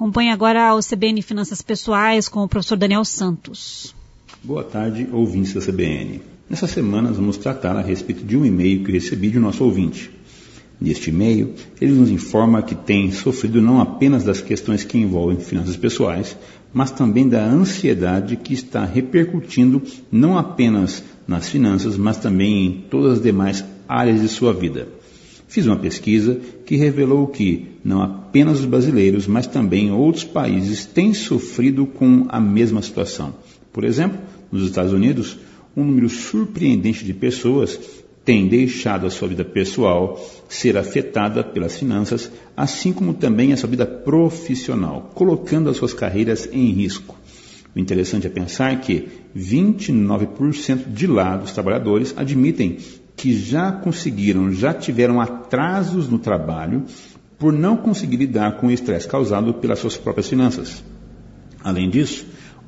Acompanhe agora o CBN Finanças Pessoais com o professor Daniel Santos. Boa tarde, ouvintes da CBN. Nessa semana nós vamos tratar a respeito de um e-mail que recebi de nosso ouvinte. Neste e-mail, ele nos informa que tem sofrido não apenas das questões que envolvem finanças pessoais, mas também da ansiedade que está repercutindo não apenas nas finanças, mas também em todas as demais áreas de sua vida. Fiz uma pesquisa que revelou que não apenas os brasileiros, mas também outros países têm sofrido com a mesma situação. Por exemplo, nos Estados Unidos, um número surpreendente de pessoas tem deixado a sua vida pessoal ser afetada pelas finanças, assim como também a sua vida profissional, colocando as suas carreiras em risco. O interessante é pensar que 29% de lá dos trabalhadores admitem que já tiveram atrasos no trabalho por não conseguir lidar com o estresse causado pelas suas próprias finanças. Além disso,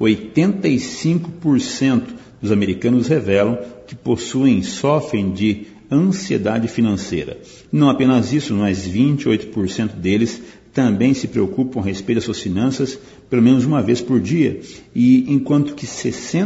85% dos americanos revelam que sofrem de ansiedade financeira. Não apenas isso, mas 28% deles também se preocupam a respeito das suas finanças pelo menos uma vez por dia, e enquanto que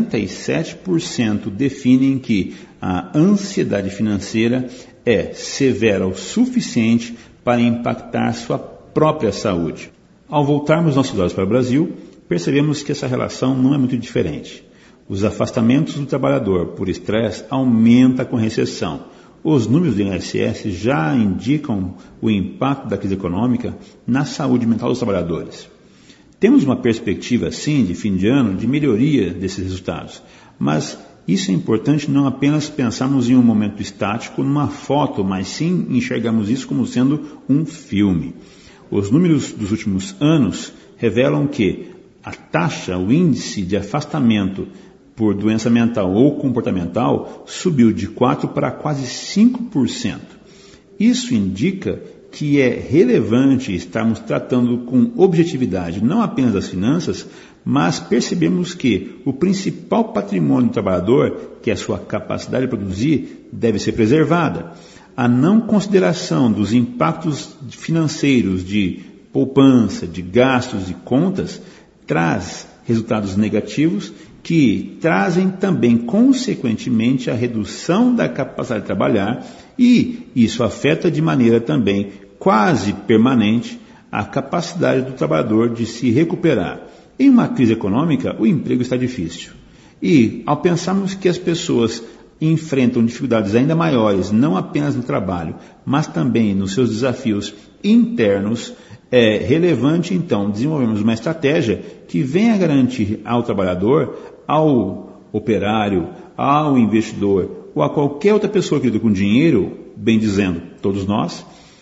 67% definem que a ansiedade financeira é severa o suficiente para impactar sua própria saúde. Ao voltarmos nossos olhos para o Brasil, percebemos que essa relação não é muito diferente. Os afastamentos do trabalhador por estresse aumentam com a recessão. Os números do INSS já indicam o impacto da crise econômica na saúde mental dos trabalhadores. Temos uma perspectiva, sim, de fim de ano, de melhoria desses resultados, mas isso é importante não apenas pensarmos em um momento estático, numa foto, mas sim enxergarmos isso como sendo um filme. Os números dos últimos anos revelam que a taxa, o índice de afastamento por doença mental ou comportamental subiu de 4% para quase 5%. Isso indica que é relevante estarmos tratando com objetividade não apenas das finanças, mas percebemos que o principal patrimônio do trabalhador, que é a sua capacidade de produzir, deve ser preservada. A não consideração dos impactos financeiros de poupança, de gastos e contas, traz resultados negativos que trazem também, consequentemente, a redução da capacidade de trabalhar, e isso afeta de maneira também quase permanente a capacidade do trabalhador de se recuperar. Em uma crise econômica, o emprego está difícil. E, ao pensarmos que as pessoas enfrentam dificuldades ainda maiores, não apenas no trabalho, mas também nos seus desafios internos, é relevante, então, desenvolvermos uma estratégia que venha garantir ao trabalhador, ao operário, ao investidor ou a qualquer outra pessoa que lida com dinheiro, bem dizendo, todos nós,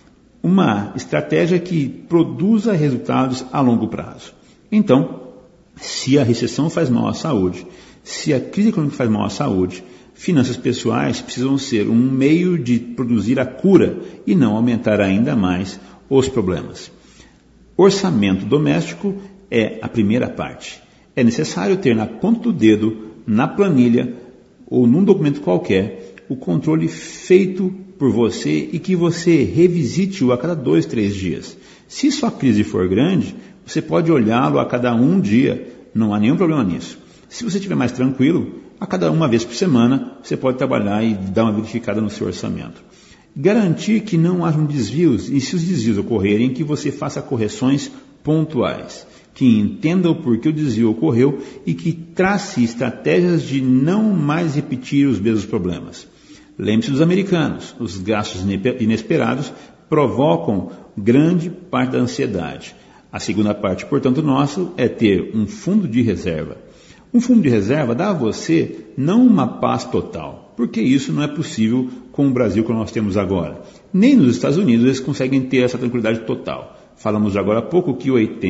uma estratégia que produza resultados a longo prazo. Então, se a recessão faz mal à saúde, se a crise econômica faz mal à saúde, finanças pessoais precisam ser um meio de produzir a cura e não aumentar ainda mais os problemas. Orçamento doméstico é a primeira parte. É necessário ter na ponta do dedo, na planilha ou num documento qualquer, o controle feito por você e que você revisite-o a cada 2, 3 dias. Se sua crise for grande, você pode olhá-lo a cada um dia, não há nenhum problema nisso. Se você estiver mais tranquilo, a cada uma vez por semana, você pode trabalhar e dar uma verificada no seu orçamento. Garantir que não hajam desvios, e se os desvios ocorrerem, que você faça correções pontuais, que entenda o porquê o desvio ocorreu e que trace estratégias de não mais repetir os mesmos problemas. Lembre-se dos americanos, os gastos inesperados provocam grande parte da ansiedade. A segunda parte, portanto, nosso é ter um fundo de reserva. Um fundo de reserva dá a você não uma paz total, porque isso não é possível com o Brasil que nós temos agora. Nem nos Estados Unidos eles conseguem ter essa tranquilidade total. Falamos agora há pouco que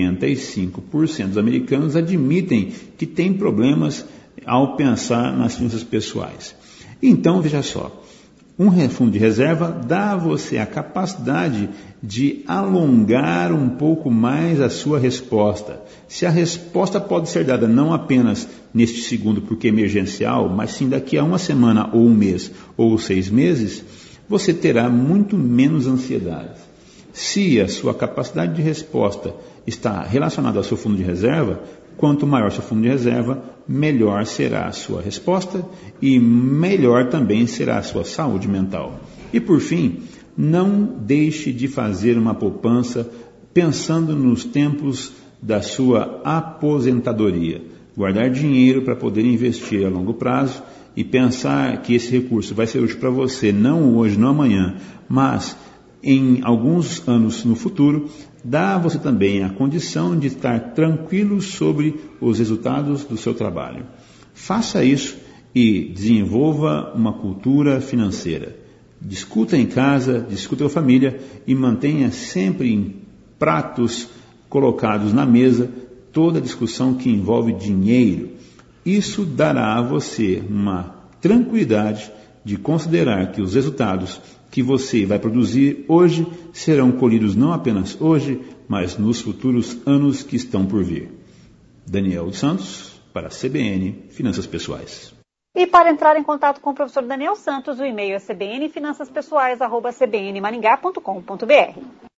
85% dos americanos admitem que têm problemas ao pensar nas finanças pessoais. Então, veja só, um fundo de reserva dá a você a capacidade de alongar um pouco mais a sua resposta. Se a resposta pode ser dada não apenas neste segundo porque é emergencial, mas sim daqui a uma semana ou um mês ou 6 meses, você terá muito menos ansiedade. Se a sua capacidade de resposta está relacionado ao seu fundo de reserva, quanto maior seu fundo de reserva, melhor será a sua resposta e melhor também será a sua saúde mental. E por fim, não deixe de fazer uma poupança pensando nos tempos da sua aposentadoria. Guardar dinheiro para poder investir a longo prazo e pensar que esse recurso vai ser útil para você, não hoje, não amanhã, mas em alguns anos no futuro, dá a você também a condição de estar tranquilo sobre os resultados do seu trabalho. Faça isso e desenvolva uma cultura financeira. Discuta em casa, discuta com a família e mantenha sempre em pratos colocados na mesa toda a discussão que envolve dinheiro. Isso dará a você uma tranquilidade de considerar que os resultados que você vai produzir hoje serão colhidos não apenas hoje, mas nos futuros anos que estão por vir. Daniel dos Santos, para a CBN Finanças Pessoais. E para entrar em contato com o professor Daniel Santos, o e-mail é cbnfinançaspessoais@cbnmaringá.com.br.